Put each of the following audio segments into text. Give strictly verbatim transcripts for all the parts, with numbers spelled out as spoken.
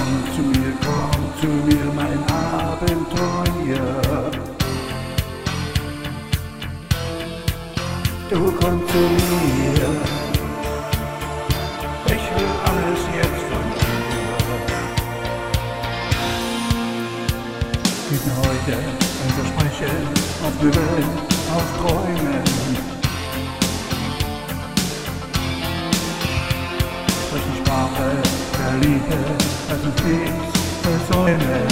Komm zu mir, komm zu mir, mein Abenteuer. Du komm zu mir, ich will alles jetzt von dir. Gib mir heute ein Versprechen auf Möbeln, auf Träumen. Durch die Sprache der Liebe, lass uns nichts versäumen.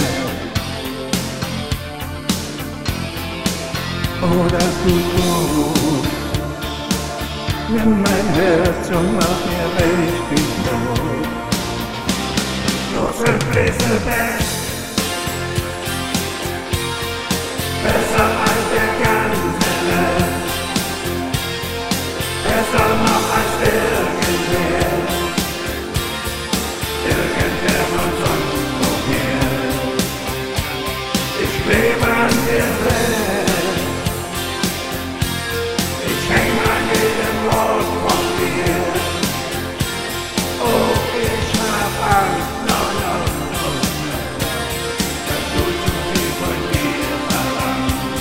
Oh, das tut gut, nimm mein Herz und mach mir richtig Not. You're simply the best, besser als der ganze Welt, besser noch als irgendwer, irgendwer von sonst woher. Ich lebe an dir fest, ich häng an jedem Wort von dir. Oh, ich hab Angst, no, no, no, no, dass du zu viel von mir verlangst.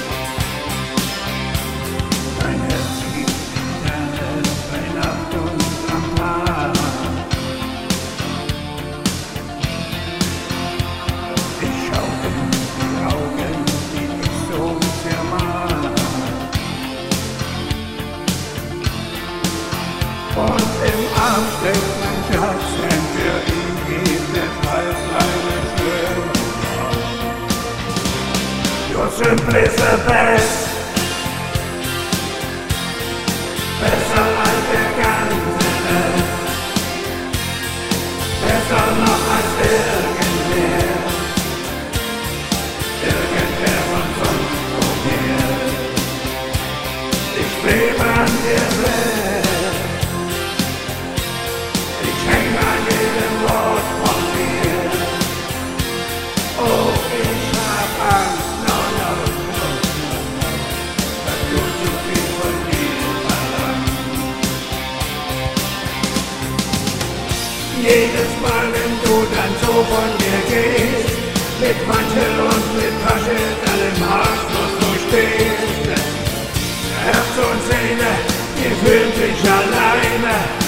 Dein Herz gibt gerne bei Nacht und am Tag. Ich schau in die Augen, die ich so sehr mag. Und im Arm steckt mein Schatz, denn für ihn geht deshalb alles schön. You're simply the best, besser als der ganze Welt, besser noch als irgendwer, irgendwer von sonst woher. Ich lebe an dir fest, ich häng an jedem Wort von dir. Oh, ich hab Angst, no, no, no, no, no, dass du zu viel von mir verlangst. Jedes Mal, wenn du dann so von mir gehst, mit Mantel und mit Tasche, dann im Haarschluss so stehst, Herz und Seele, ihr fühlt sich alleine.